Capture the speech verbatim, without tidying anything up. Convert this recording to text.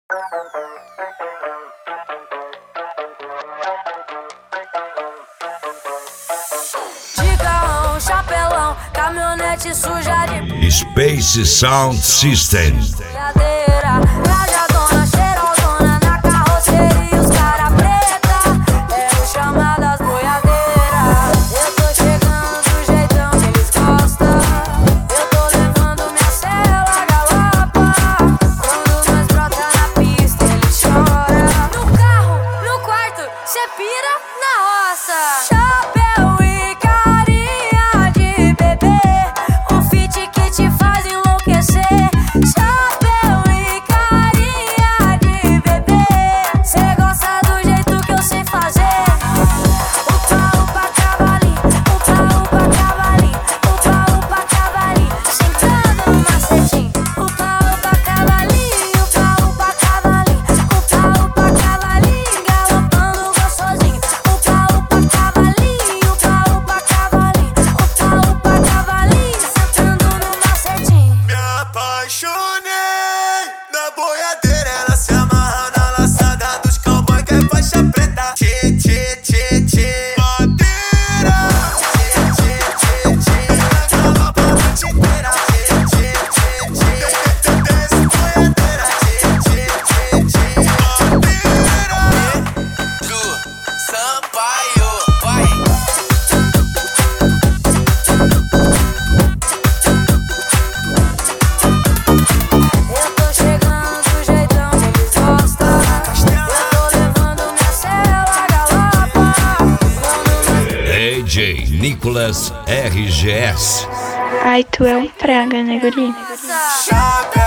De carrão, chapelão, caminhonete suja de Space Sound System. brincadeira. Rajadona, cheirosona na carroceria, os cara preta. É o chamadas boiadeiras. Eu tô chegando do jeitão que eles gostam. Eu tô levando minha cela galapa. Quando nós brota na pista, eles choram. No carro, no quarto, cê pira na roça. Chapéu e carinha de bebê, um fit que te faz enlouquecer. Chapéu e carinha de bebê, cê gosta do jeito que eu sei fazer. Upa, upa, cavalinho, upa, upa, cavalinho, upa, upa, cavalinho, sentando no macetinho. Upa, upa, cavalinho, upa, upa, cavalinho, upa, upa, cavalinho, galopando gostosinho. Upa, upa, cavalinho, upa, upa, cavalinho, upa, upa, cavalinho, sentando no macetinho. Me apaixonei na boiadeira, ela se amarra na laçada dos cowboy que é faixa preta. Tchê, tchê, tchê, tchê, madeira. Tchê, tchê, tchê, tchê, ela galopa a noite inteira. Tchê, tchê, tchê, tchê, desce boiadeira. Tchê, tchê, tchê, tchê, madeira. Ju, Sampaio, vai. Eu tô chegando do jeitão que eles gostam. Eu tô levando minha cela galapa. D J Nicolas R G S. Ai, tu é um praga, né, guri? Nossa. Chapéu